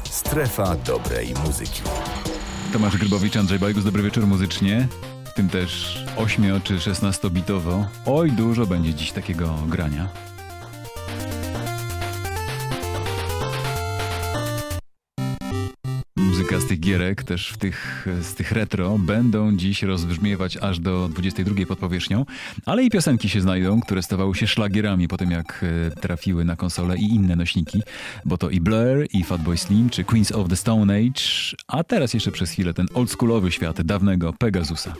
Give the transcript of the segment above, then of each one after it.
Strefa dobrej muzyki. Tomasz Grybowicz, Andrzej Bajgus, dobry wieczór muzycznie. W tym też 8 czy 16-bitowo. Oj, dużo będzie dziś takiego grania. Muzyka z tych gierek, też z tych retro, będą dziś rozbrzmiewać aż do 22 pod powierzchnią, ale i piosenki się znajdą, które stawały się szlagierami po tym, jak trafiły na konsolę i inne nośniki, bo to i Blur, i Fatboy Slim, czy Queens of the Stone Age, a teraz jeszcze przez chwilę ten oldschoolowy świat dawnego Pegasusa.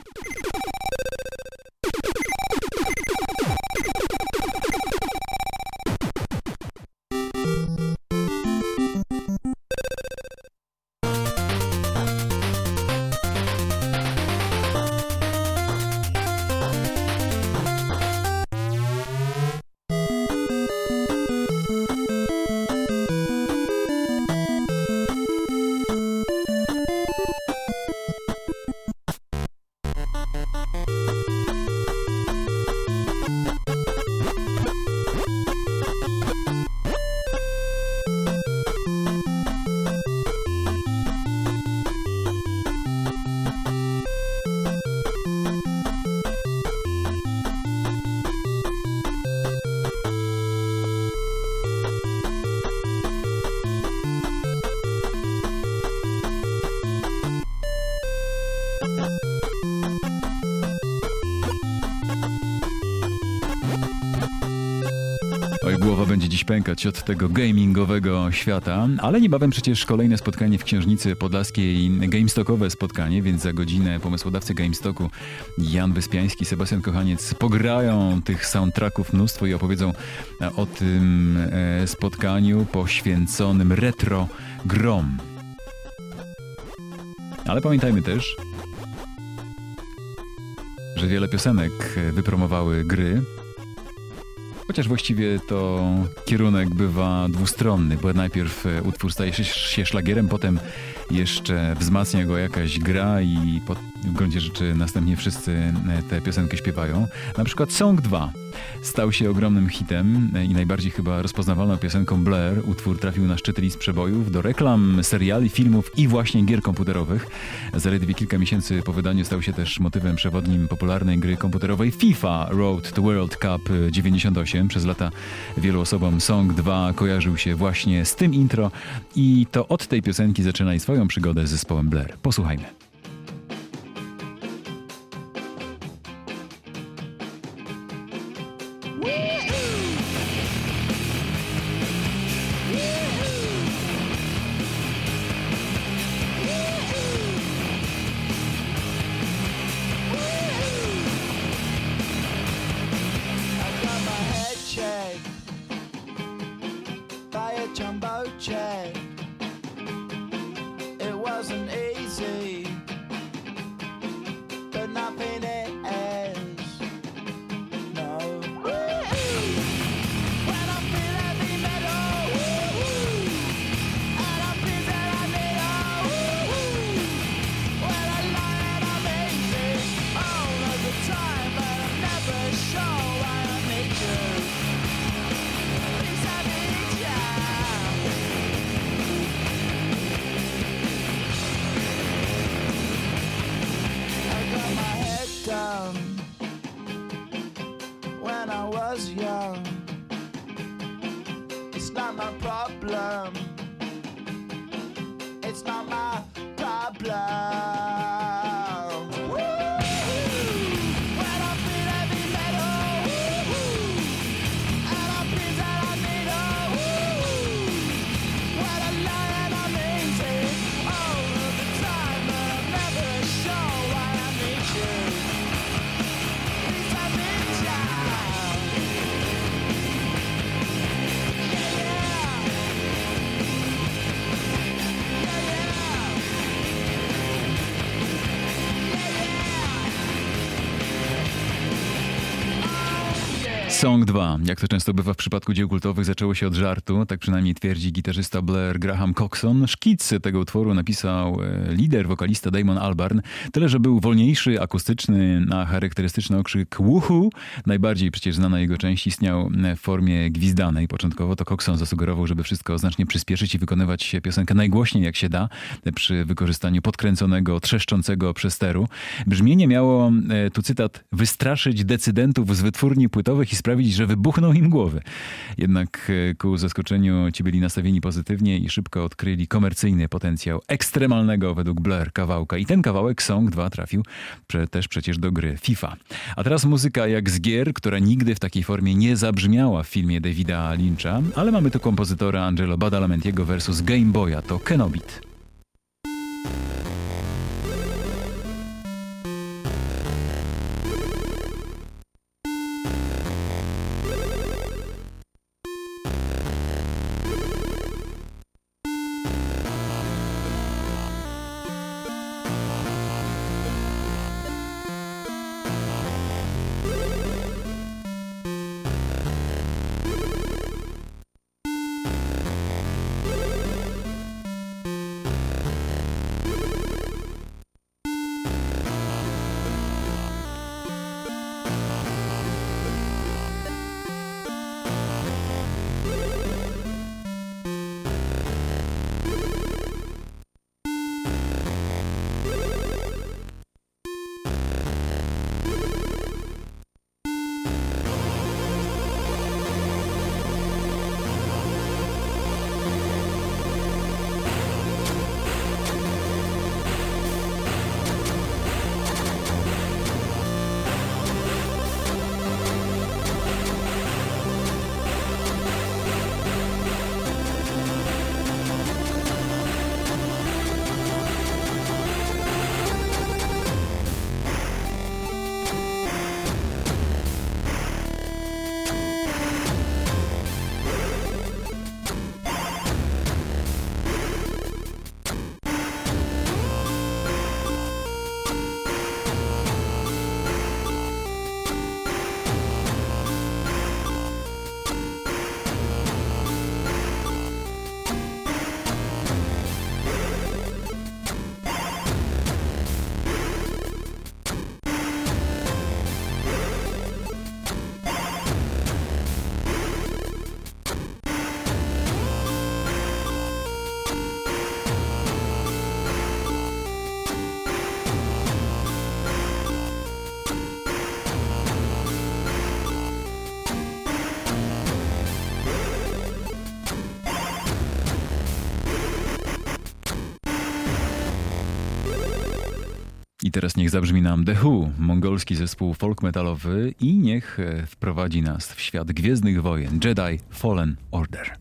Oj, głowa będzie dziś pękać od tego gamingowego świata, ale niebawem przecież kolejne spotkanie w Księżnicy Podlaskiej, gamestockowe spotkanie, więc za godzinę pomysłodawcy GameStocku Jan Wyspiański, Sebastian Kochaniec pograją tych soundtracków mnóstwo i opowiedzą o tym spotkaniu poświęconym retro grom. Ale pamiętajmy też, że wiele piosenek wypromowały gry, chociaż właściwie to kierunek bywa dwustronny, bo najpierw utwór staje się szlagierem, potem jeszcze wzmacnia go jakaś gra i w gruncie rzeczy następnie wszyscy tę piosenkę śpiewają. Na przykład Song 2 stał się ogromnym hitem i najbardziej chyba rozpoznawalną piosenką Blur. Utwór trafił na szczyty list przebojów, do reklam, seriali, filmów i właśnie gier komputerowych. Zaledwie kilka miesięcy po wydaniu stał się też motywem przewodnim popularnej gry komputerowej FIFA Road to World Cup 98. Przez lata wielu osobom Song 2 kojarzył się właśnie z tym intro i to od tej piosenki zaczyna swoją przygodę z zespołem Blur. Posłuchajmy. Jumbo jet. It wasn't easy, but nothing is. No. When I feel heavy metal, and I feel that I need when I lie and I'm easy all of the time, but I'm never sure why I need you. Please I need you. Down when I was young. It's not my problem. It's not my problem. When I feel heavy metal, and I feel that I need when I lie and I'm easy all of the time, but I'm never sure why I need you. Please I need you. Yeah, yeah. Song 2. Jak to często bywa w przypadku dzieł kultowych, zaczęło się od żartu, tak przynajmniej twierdzi gitarzysta Blair Graham Coxon. Szkic tego utworu napisał lider, wokalista Damon Albarn, tyle że był wolniejszy, akustyczny, na charakterystyczny okrzyk woohoo. Najbardziej przecież znana jego część istniał w formie gwizdanej. Początkowo to Coxon zasugerował, żeby wszystko znacznie przyspieszyć i wykonywać piosenkę najgłośniej jak się da, przy wykorzystaniu podkręconego, trzeszczącego przesteru. Brzmienie miało, tu cytat, wystraszyć decydentów z wytwórni płytowych i sprawić, że wybuchną im głowy. Jednak ku zaskoczeniu ci byli nastawieni pozytywnie i szybko odkryli komercyjny potencjał ekstremalnego według Blair kawałka. I ten kawałek Song 2 trafił też przecież do gry FIFA. A teraz muzyka jak z gier, która nigdy w takiej formie nie zabrzmiała w filmie Davida Lyncha, ale mamy tu kompozytora Angelo Badalamentiego versus Game Boya, to Kenobit. I teraz niech zabrzmi nam The Who, mongolski zespół folk metalowy, i niech wprowadzi nas w świat Gwiezdnych Wojen, Jedi Fallen Order.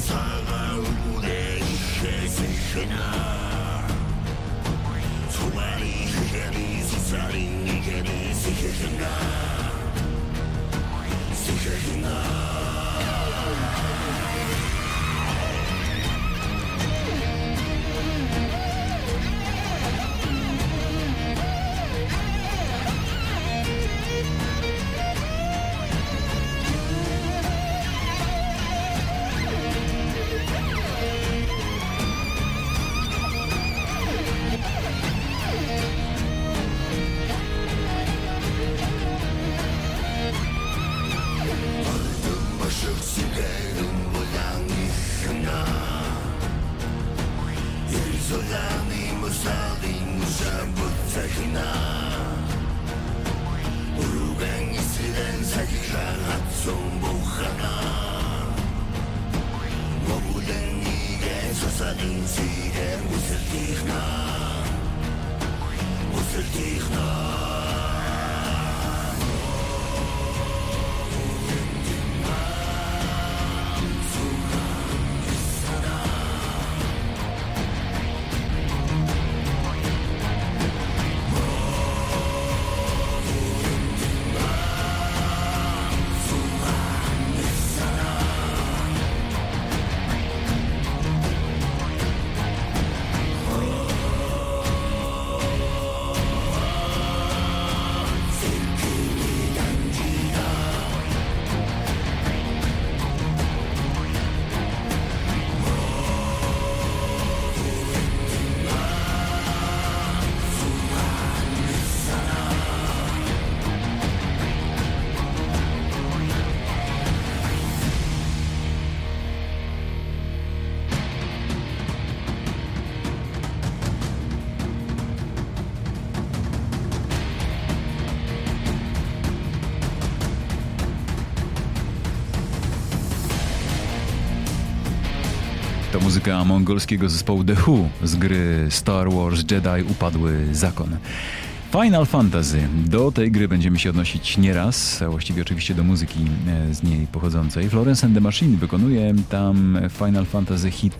To muzyka mongolskiego zespołu The Who z gry Star Wars Jedi Upadły Zakon. Final Fantasy. Do tej gry będziemy się odnosić nieraz, a właściwie oczywiście do muzyki z niej pochodzącej. Florence and the Machine wykonuje tam Final Fantasy hit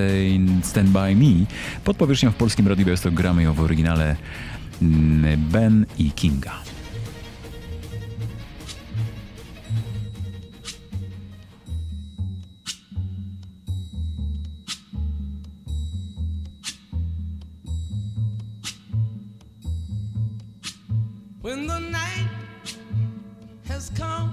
Stand By Me. Pod powierzchnią w polskim radiu jest to gramy ją w oryginale Ben i Kinga. When the night has come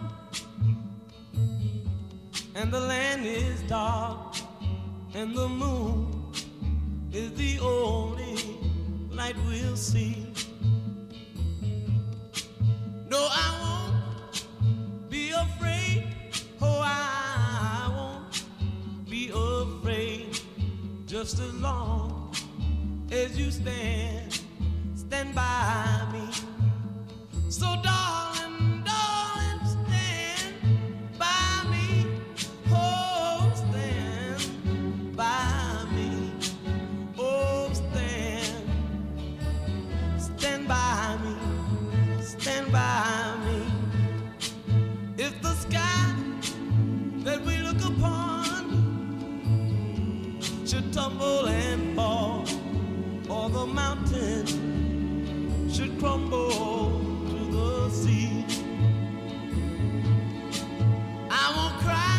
and the land is dark and the moon is the only light we'll see. No, I won't be afraid. Oh, I won't be afraid. Just as long as you stand by me. So darling, darling, stand by me. Oh, stand by me. Oh, stand by me. Stand by me. If the sky that we look upon should tumble and fall, or the mountain should crumble to the sea, I won't cry,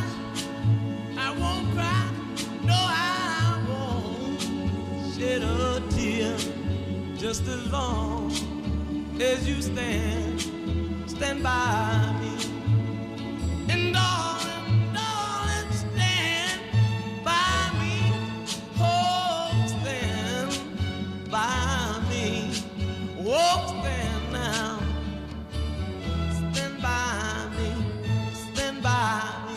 no, I won't shed a tear, just as long as you stand by me. And darling, darling, stand by me. Oh, stand by me. Oh, stand now. Stand by me. Stand by me.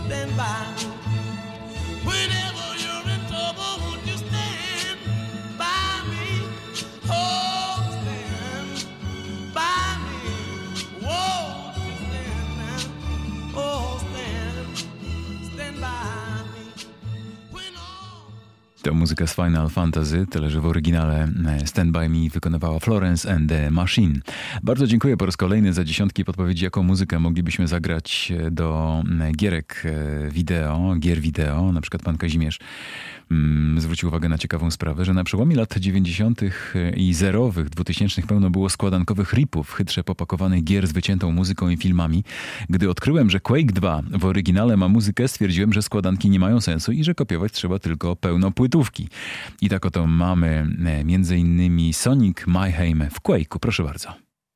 stand by me. Whenever you're in trouble, won't you stand by me? Oh, stand by me. Won't you stand now? Oh, stand by me. When all To muzyka z Final Fantasy, tyle że w oryginale Stand By Me wykonywała Florence and the Machine. Bardzo dziękuję po raz kolejny za dziesiątki podpowiedzi, jaką muzykę moglibyśmy zagrać do gierek wideo, gier wideo. Na przykład pan Kazimierz zwrócił uwagę na ciekawą sprawę, że na przełomie lat 90. i zerowych, 2000 pełno było składankowych ripów, chytrze popakowanych gier z wyciętą muzyką i filmami. Gdy odkryłem, że Quake 2 w oryginale ma muzykę, stwierdziłem, że składanki nie mają sensu i że kopiować trzeba tylko pełno płytówki. I tak oto mamy między innymi Sonic Mayhem w Quake'u. Proszę bardzo.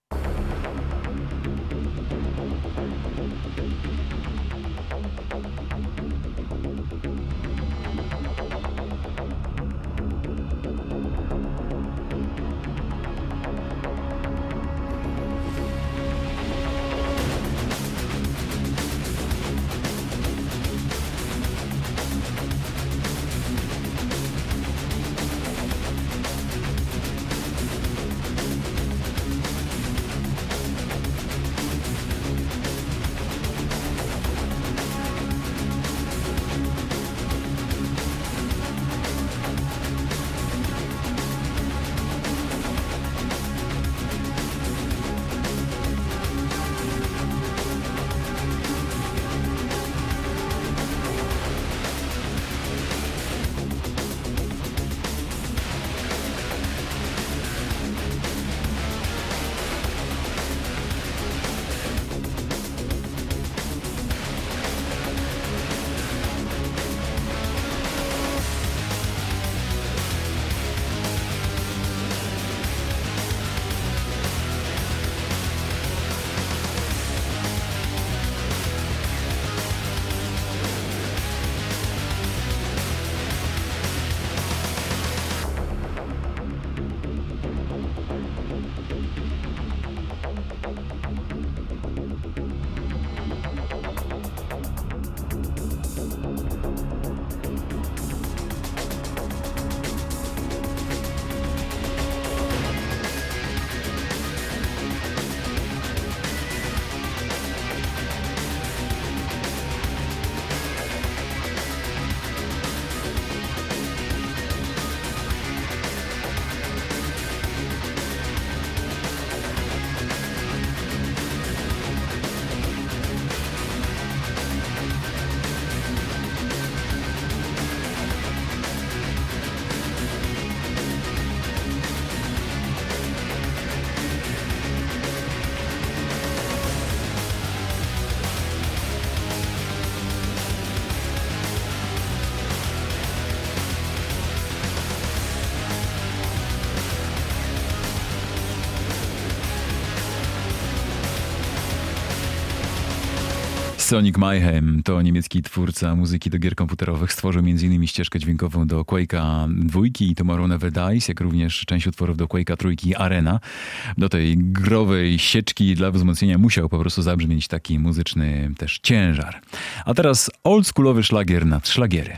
Sonic Mayhem to niemiecki twórca muzyki do gier komputerowych. Stworzył m.in. ścieżkę dźwiękową do Quake'a 2 i Tomorrow Never Dies, jak również część utworów do Quake'a 3 Arena. Do tej growej sieczki dla wzmocnienia musiał po prostu zabrzmieć taki muzyczny też ciężar. A teraz oldschoolowy szlagier nad szlagiery.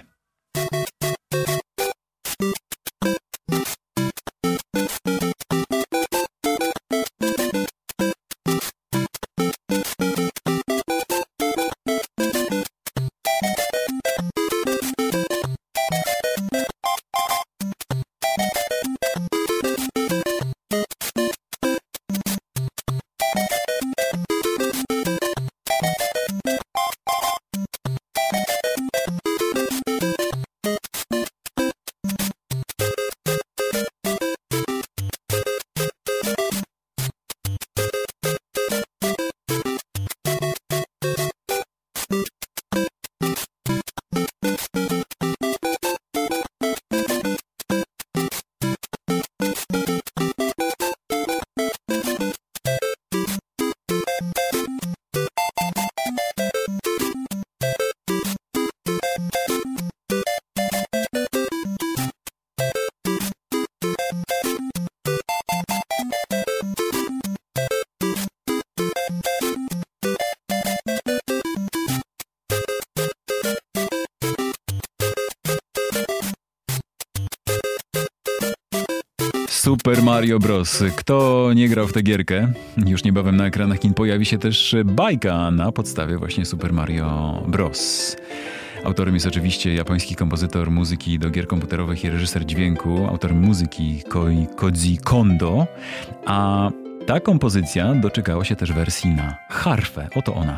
Super Mario Bros. Kto nie grał w tę gierkę? Już niebawem na ekranach kin pojawi się też bajka na podstawie właśnie Super Mario Bros. Autorem jest oczywiście japoński kompozytor muzyki do gier komputerowych i reżyser dźwięku, autor muzyki Koji Kondo, a ta kompozycja doczekała się też wersji na harfę. Oto ona.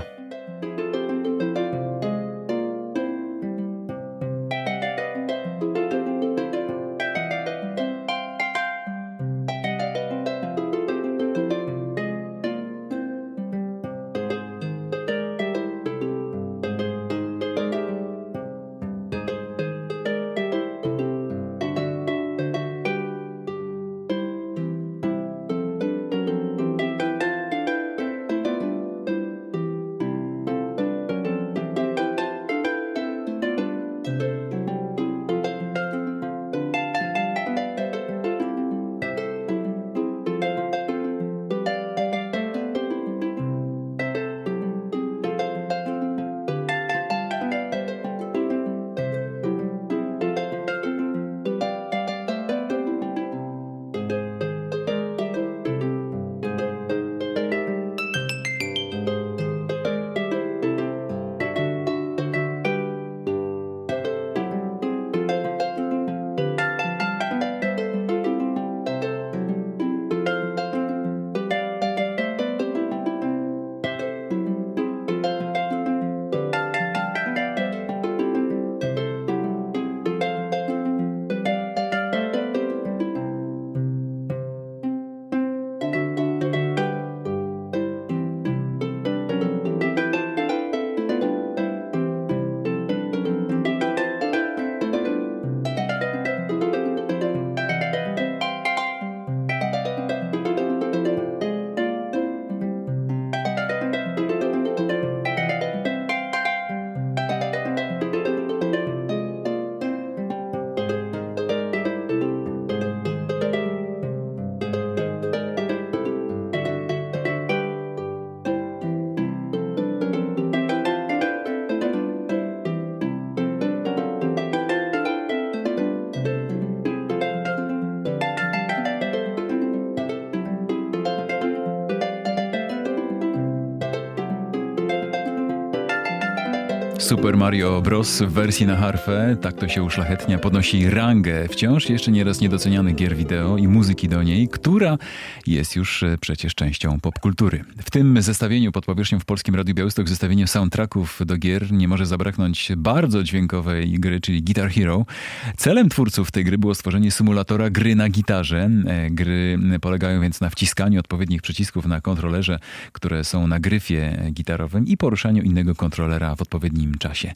Super Mario Bros. W wersji na harfę, tak to się uszlachetnia, podnosi rangę wciąż jeszcze nieraz niedocenianych gier wideo i muzyki do niej, która jest już przecież częścią popkultury. W tym zestawieniu pod powierzchnią w Polskim Radiu Białystok, zestawieniu soundtracków do gier, nie może zabraknąć bardzo dźwiękowej gry, czyli Guitar Hero. Celem twórców tej gry było stworzenie symulatora gry na gitarze. Gry polegają więc na wciskaniu odpowiednich przycisków na kontrolerze, które są na gryfie gitarowym i poruszaniu innego kontrolera w odpowiednim czasie.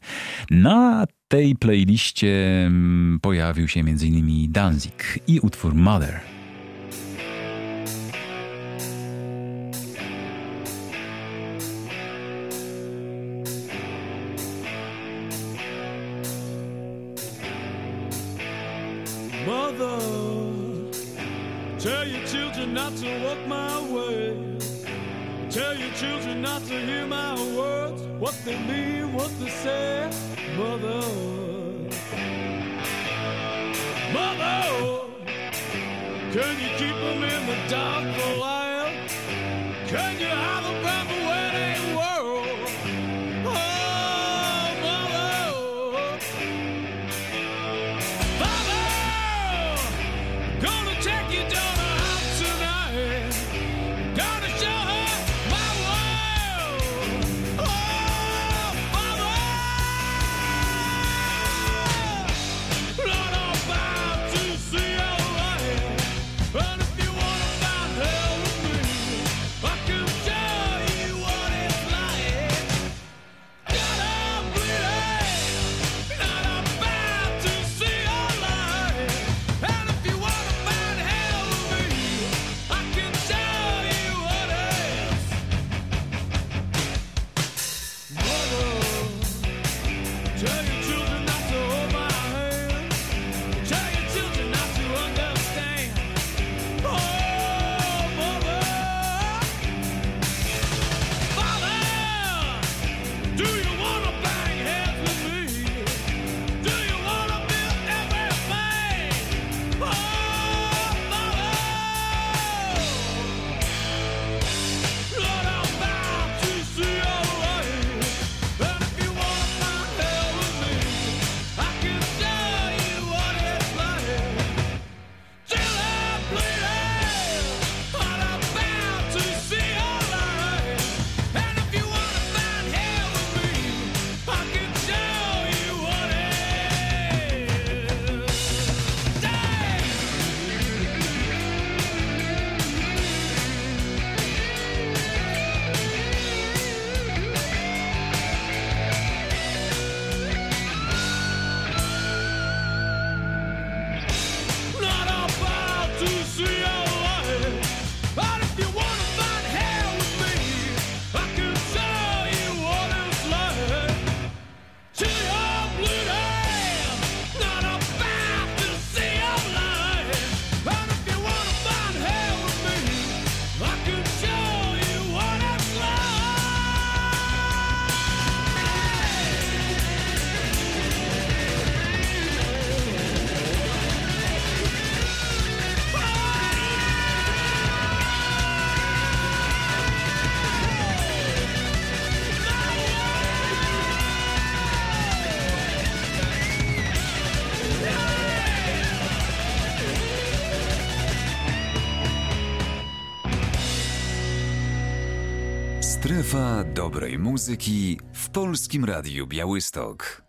Na tej playliście pojawił się m.in. Danzig i utwór Mother. Mother, tell your children not to walk my way. Tell your children not to hear my words, what they mean, what they say. Mother, Mother, can you keep them in the dark for a while? Can you hide them from the wedding world? Oh, Mother, Father, gonna take your daughter out tonight. Gonna show her my world. Oh, Father, Lord, I'm bound to see your light. And if Strefa dobrej muzyki w Polskim Radiu Białystok.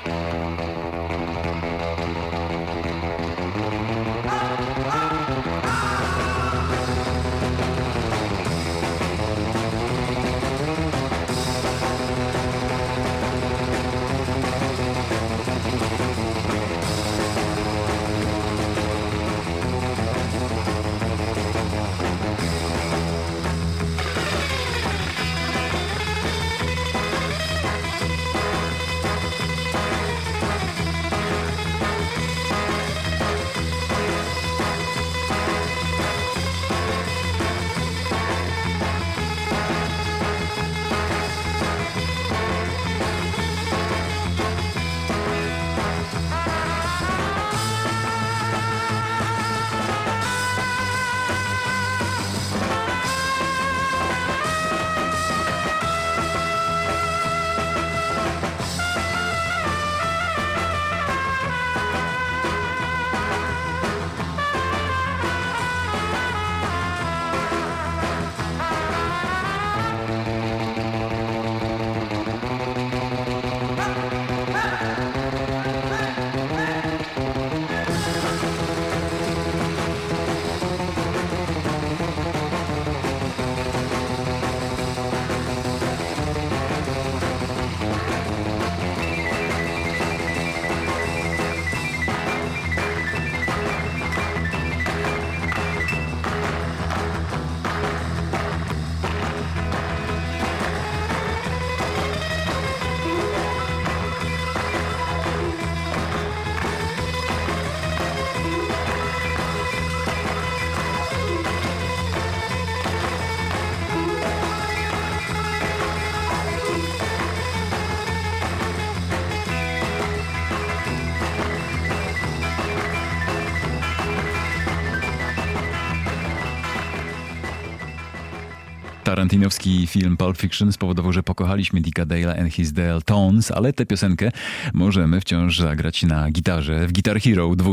Tarantinowski film Pulp Fiction spowodował, że pokochaliśmy Dicka Dale'a and his Dale Tones, ale tę piosenkę możemy wciąż zagrać na gitarze w Guitar Hero 2,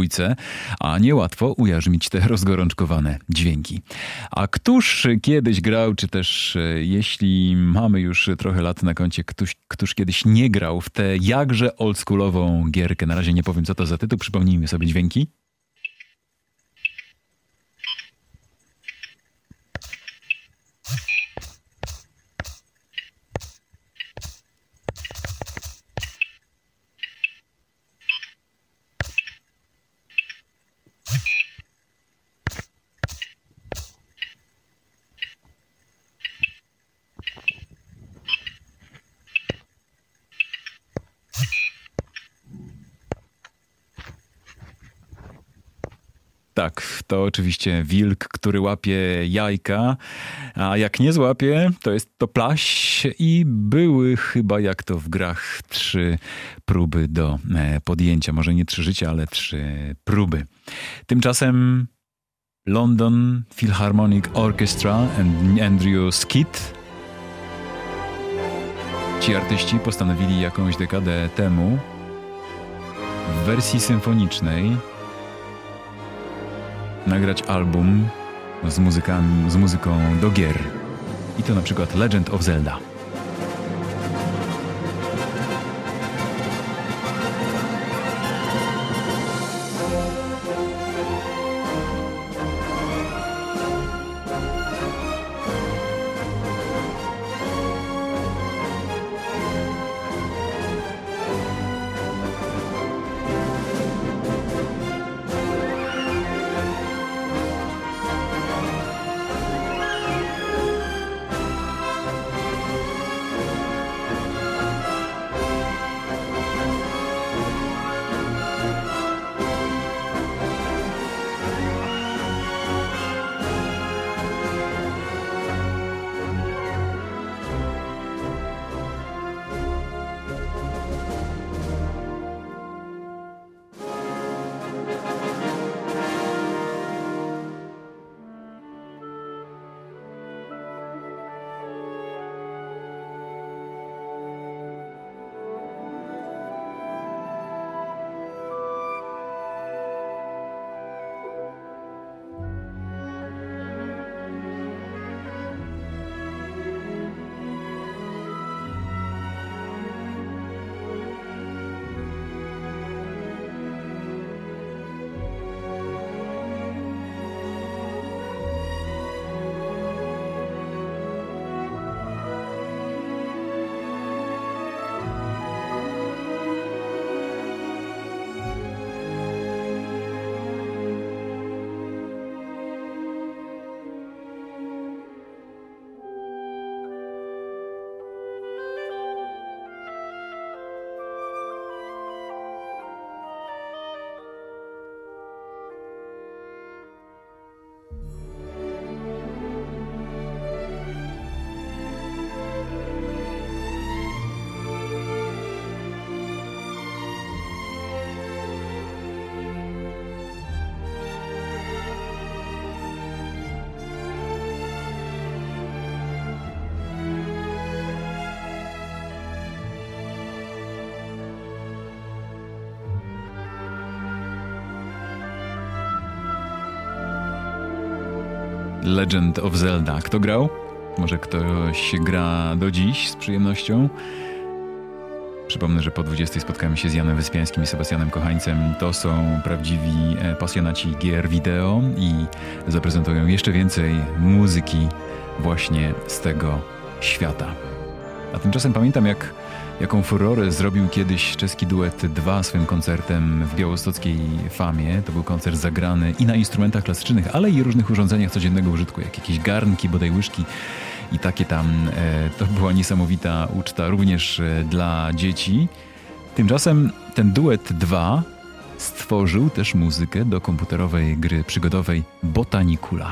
a niełatwo ujarzmić te rozgorączkowane dźwięki. A któż kiedyś grał, czy też jeśli mamy już trochę lat na koncie, któż kiedyś nie grał w tę jakże oldschoolową gierkę? Na razie nie powiem, co to za tytuł, przypomnijmy sobie dźwięki. Tak, to oczywiście wilk, który łapie jajka, a jak nie złapie, to jest to plaś i były chyba, jak to w grach, 3 próby do podjęcia. Może nie 3 życia, ale 3 próby. Tymczasem London Philharmonic Orchestra and Andrew Skid. Ci artyści postanowili jakąś dekadę temu w wersji symfonicznej nagrać album z muzyką do gier. I to na przykład Legend of Zelda. Legend of Zelda. Kto grał? Może ktoś gra do dziś z przyjemnością? Przypomnę, że po 20 spotkamy się z Janem Wyspiańskim i Sebastianem Kochańcem. To są prawdziwi pasjonaci gier wideo i zaprezentują jeszcze więcej muzyki właśnie z tego świata. A tymczasem pamiętam, jaką furorę zrobił kiedyś czeski duet 2 swym koncertem w białostockiej Famie. To był koncert zagrany i na instrumentach klasycznych, ale i różnych urządzeniach codziennego użytku, jak jakieś garnki, bodaj łyżki i takie tam. To była niesamowita uczta również dla dzieci. Tymczasem ten duet 2 stworzył też muzykę do komputerowej gry przygodowej Botanicula.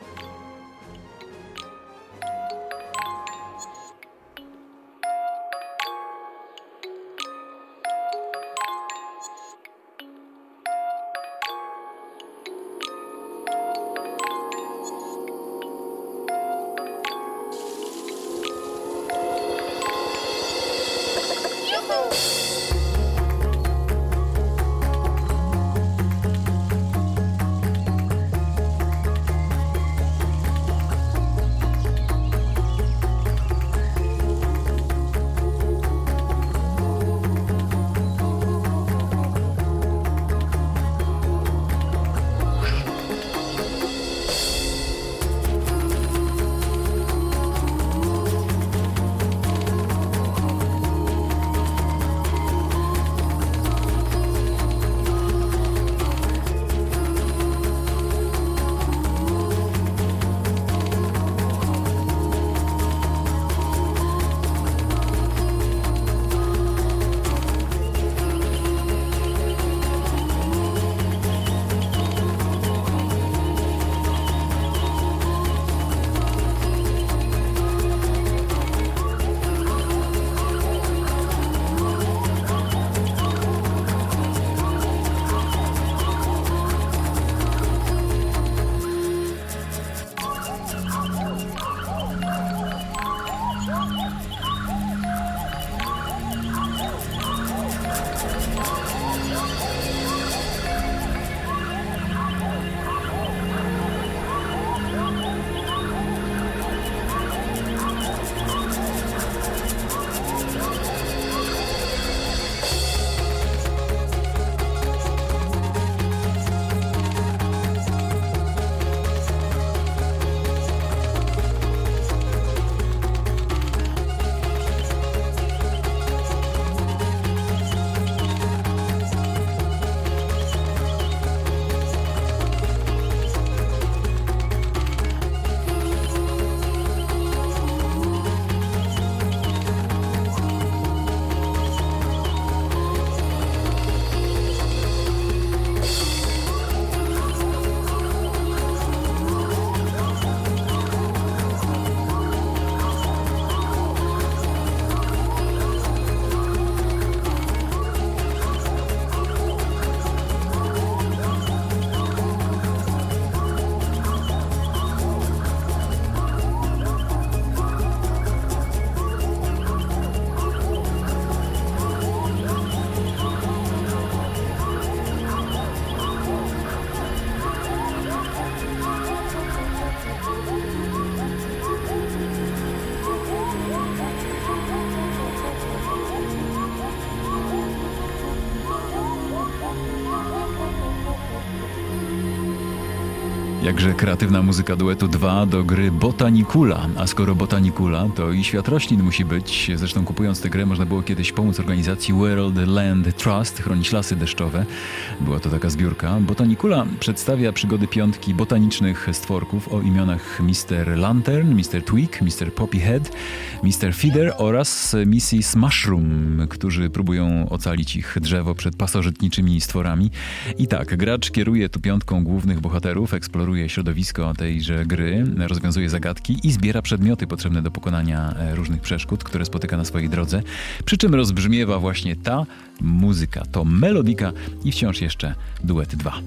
Jakże kreatywna muzyka duetu 2 do gry Botanicula. A skoro Botanicula, to i świat roślin musi być. Zresztą kupując tę grę można było kiedyś pomóc organizacji World Land Trust chronić lasy deszczowe. Była to taka zbiórka. Botanicula przedstawia przygody piątki botanicznych stworków o imionach Mr. Lantern, Mr. Twig, Mr. Poppyhead, Mr. Feeder oraz Mrs. Mushroom, którzy próbują ocalić ich drzewo przed pasożytniczymi stworami. I tak, gracz kieruje tu piątką głównych bohaterów, eksploruje środowisko tejże gry, rozwiązuje zagadki i zbiera przedmioty potrzebne do pokonania różnych przeszkód, które spotyka na swojej drodze. Przy czym rozbrzmiewa właśnie ta muzyka, to melodika i wciąż jeszcze duet 2.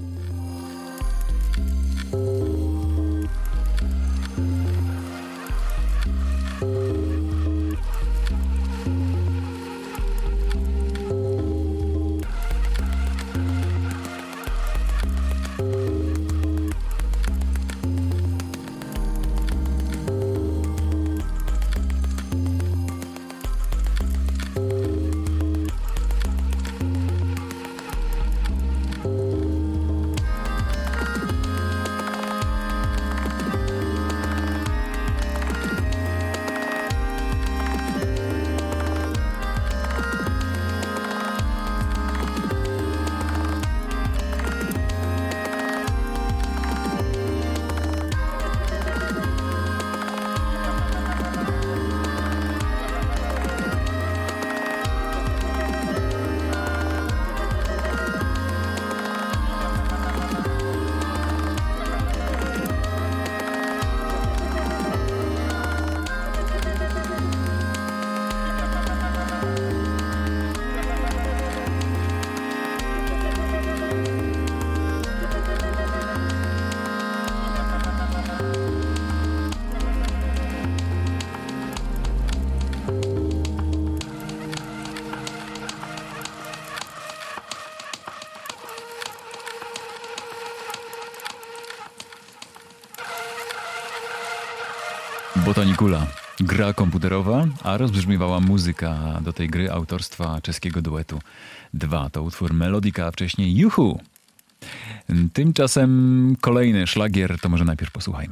Botanicula. Gra komputerowa, a rozbrzmiewała muzyka do tej gry autorstwa czeskiego duetu 2. To utwór Melodika, a wcześniej Juhu. Tymczasem kolejny szlagier, to może najpierw posłuchajmy.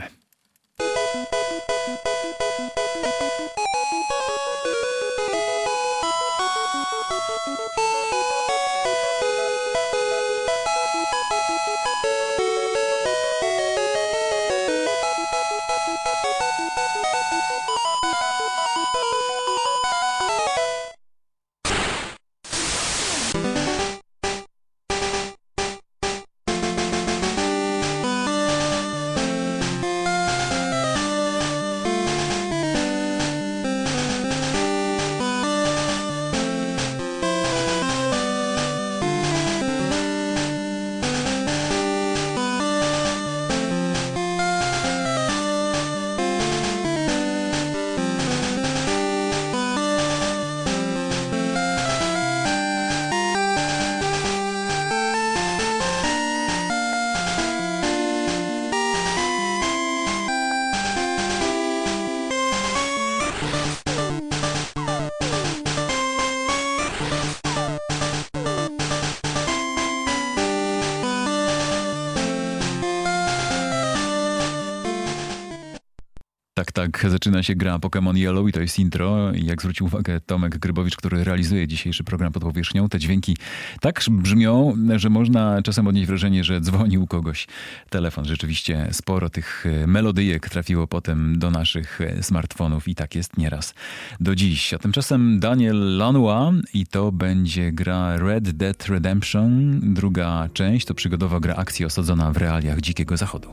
Tak, zaczyna się gra Pokémon Yellow i to jest intro. I jak zwrócił uwagę Tomek Grybowicz, który realizuje dzisiejszy program Pod Powierzchnią, te dźwięki tak brzmią, że można czasem odnieść wrażenie, że dzwoni u kogoś telefon. Rzeczywiście sporo tych melodyjek trafiło potem do naszych smartfonów i tak jest nieraz do dziś. A tymczasem Daniel Lanois i to będzie gra Red Dead Redemption. Druga część to przygodowa gra akcji osadzona w realiach Dzikiego Zachodu.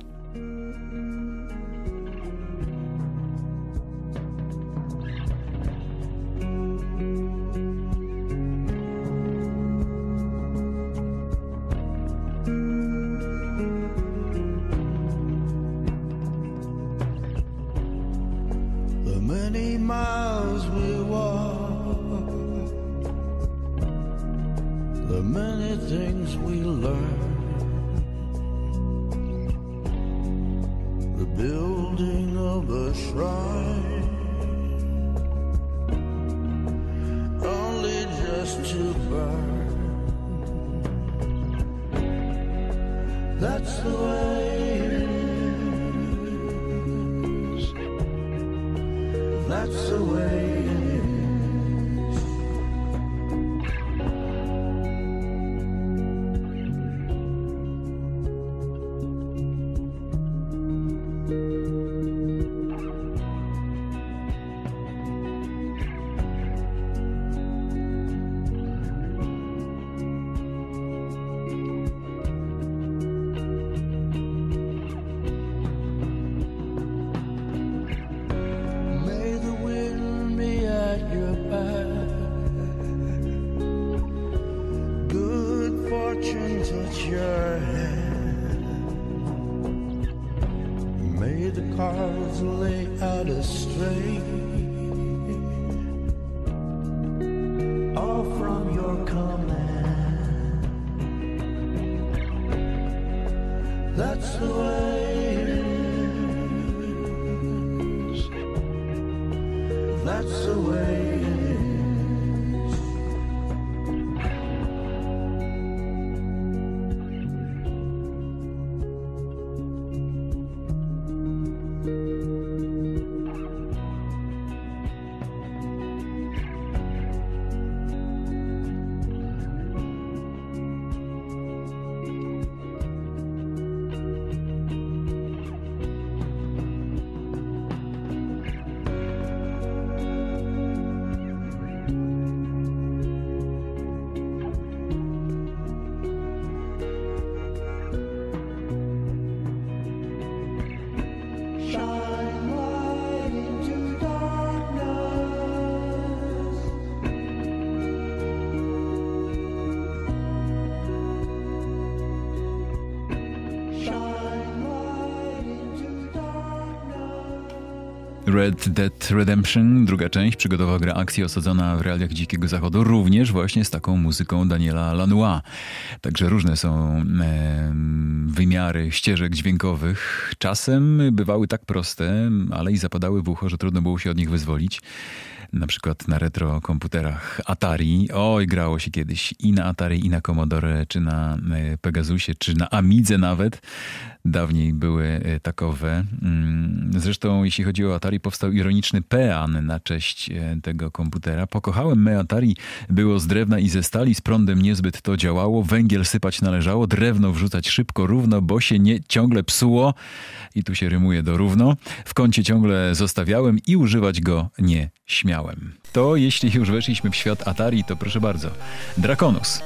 Many miles we walk, the many things we learn, the building of a shrine, only just to burn. That's the way it is. That's the way it is. Touch your hand. May the cards lay out a straight, all from your command. That's the way it is. That's the way it is. Red Dead Redemption, druga część, przygodowa gra akcji osadzona w realiach Dzikiego Zachodu, również właśnie z taką muzyką Daniela Lanois. Także różne są wymiary ścieżek dźwiękowych. Czasem bywały tak proste, ale i zapadały w ucho, że trudno było się od nich wyzwolić. Na przykład na retro komputerach Atari. Oj, grało się kiedyś i na Atari, i na Commodore, czy na Pegasusie, czy na Amidze nawet. Dawniej były takowe. Zresztą jeśli chodzi o Atari, powstał ironiczny pean na cześć tego komputera. Pokochałem me Atari, było z drewna i ze stali, z prądem niezbyt to działało, węgiel sypać należało, drewno wrzucać szybko, równo, bo się nie ciągle psuło. I tu się rymuje do równo. W kącie ciągle zostawiałem i używać go nie śmiałem. To jeśli już weszliśmy w świat Atari, to proszę bardzo. Drakonus.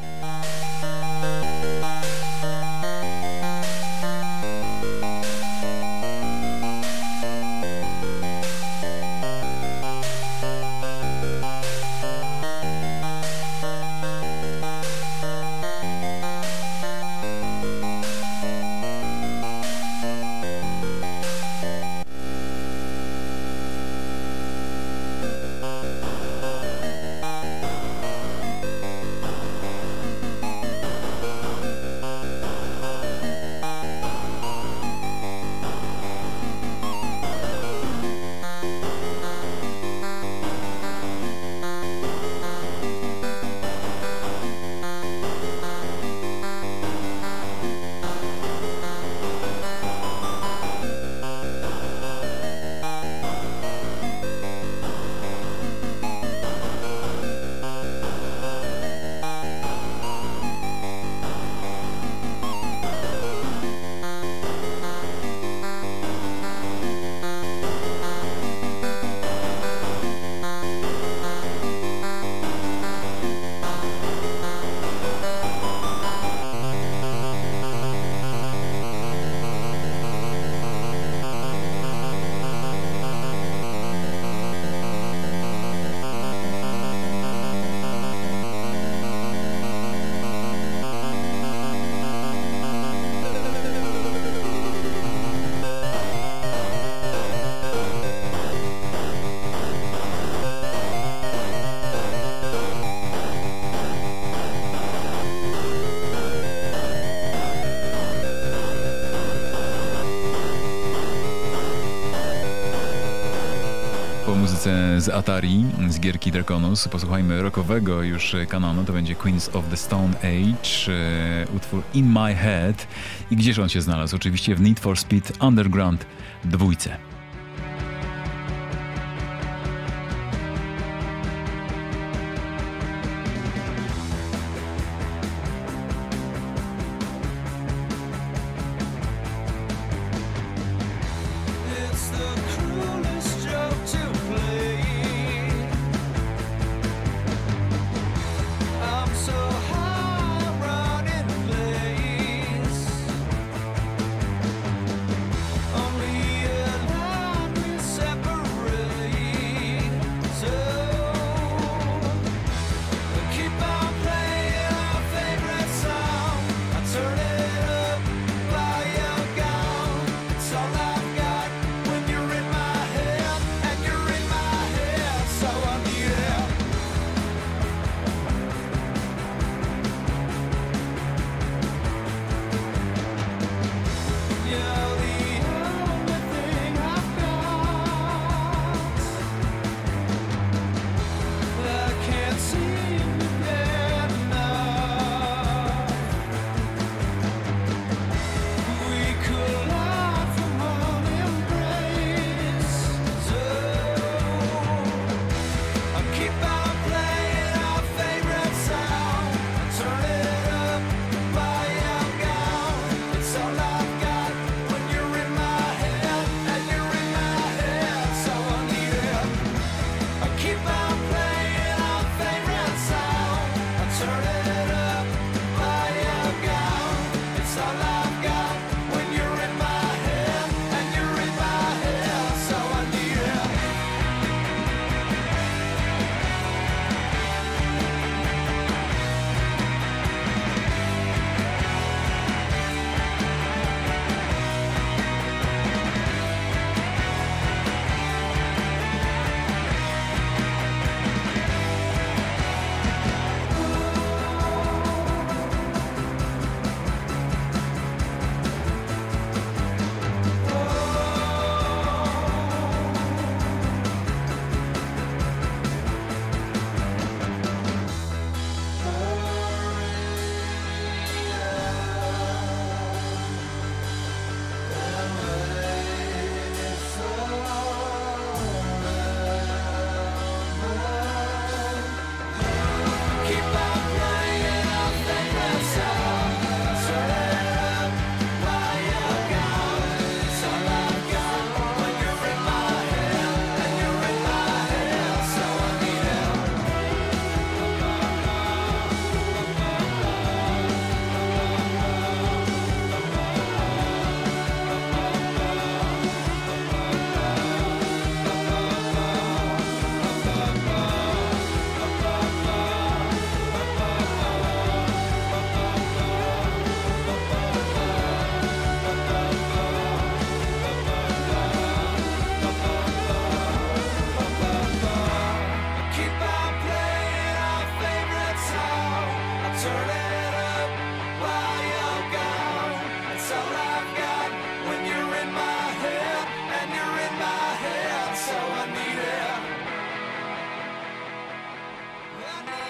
Z Atari, z gierki Drakonus. Posłuchajmy rockowego już kanonu, to będzie Queens of the Stone Age, utwór In My Head. I gdzież on się znalazł? Oczywiście w Need for Speed Underground 2.